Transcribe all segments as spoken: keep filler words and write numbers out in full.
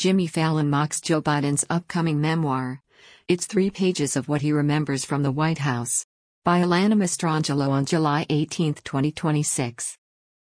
Jimmy Fallon mocks Joe Biden's upcoming memoir. It's three pages of what he remembers from the White House. By Alana Mastrangelo on July eighteenth, twenty twenty-six.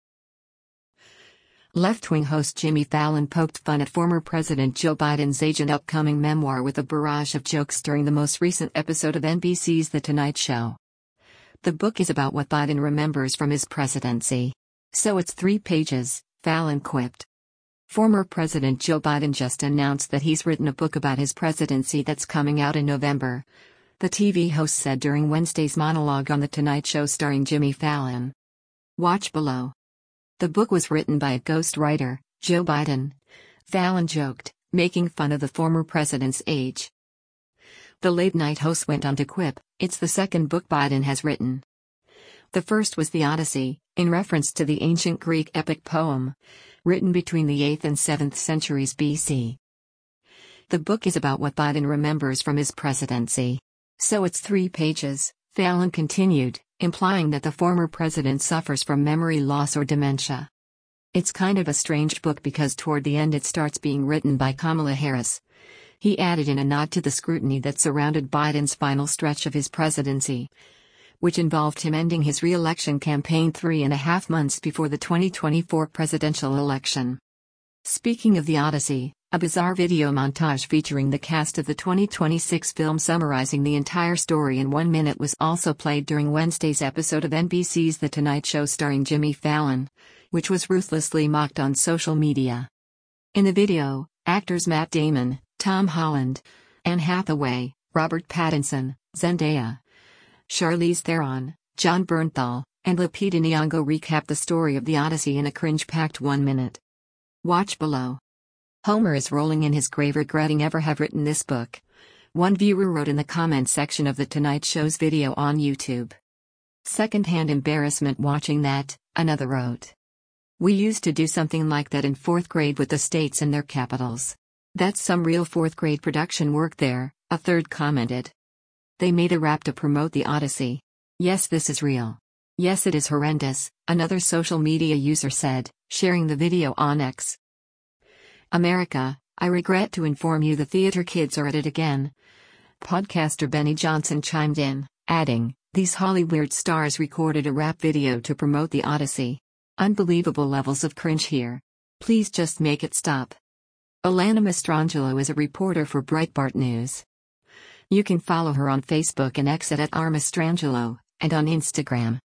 Left-wing host Jimmy Fallon poked fun at former President Joe Biden's agent upcoming memoir with a barrage of jokes during the most recent episode of N B C's The Tonight Show. The book is about what Biden remembers from his presidency. So it's three pages, Fallon quipped. Former President Joe Biden just announced that he's written a book about his presidency that's coming out in November, the T V host said during Wednesday's monologue on The Tonight Show starring Jimmy Fallon. Watch below. The book was written by a ghostwriter, Joe Biden, Fallon joked, making fun of the former president's age. The late-night host went on to quip, "It's the second book Biden has written. The first was The Odyssey, in reference to the ancient Greek epic poem, written between the eighth and seventh centuries B C. The book is about what Biden remembers from his presidency. So it's three pages," Fallon continued, implying that the former president suffers from memory loss or dementia. "It's kind of a strange book because toward the end it starts being written by Kamala Harris," he added in a nod to the scrutiny that surrounded Biden's final stretch of his presidency, which involved him ending his re-election campaign three and a half months before the twenty twenty-four presidential election. Speaking of The Odyssey, a bizarre video montage featuring the cast of the twenty twenty-six film summarizing the entire story in one minute was also played during Wednesday's episode of N B C's The Tonight Show starring Jimmy Fallon, which was ruthlessly mocked on social media. In the video, actors Matt Damon, Tom Holland, Anne Hathaway, Robert Pattinson, Zendaya, Charlize Theron, Jon Bernthal, and Lupita Nyong'o recap the story of The Odyssey in a cringe-packed one minute. Watch below. "Homer is rolling in his grave regretting ever have written this book," one viewer wrote in the comments section of The Tonight Show's video on YouTube. "Second-hand embarrassment watching that," another wrote. "We used to do something like that in fourth grade with the states and their capitals. That's some real fourth-grade production work there," a third commented. "They made a rap to promote The Odyssey. Yes, this is real. Yes, it is horrendous," another social media user said, sharing the video on X. "America, I regret to inform you the theater kids are at it again." Podcaster Benny Johnson chimed in, adding, "These Hollywood stars recorded a rap video to promote The Odyssey. Unbelievable levels of cringe here. Please just make it stop." Alana Mastrangelo is a reporter for Breitbart News. You can follow her on Facebook and X at R Mastrangelo, and on Instagram.